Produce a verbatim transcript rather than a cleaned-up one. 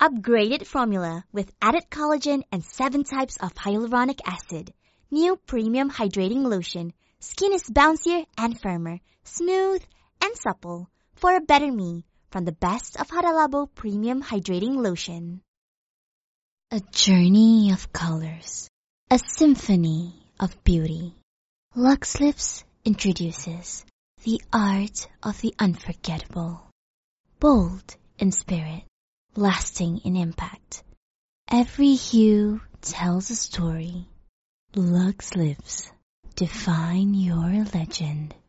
upgraded formula with added collagen and seven types of hyaluronic acid. New premium hydrating lotion. Skin is bouncier and firmer, smooth and supple. For a better me, from the best of Hada Labo Premium Hydrating Lotion. A journey of colors. A symphony of beauty. Lux Lips introduces the art of the unforgettable. Bold in spirit, lasting in impact. Every hue tells a story. Lux Lips, define your legend.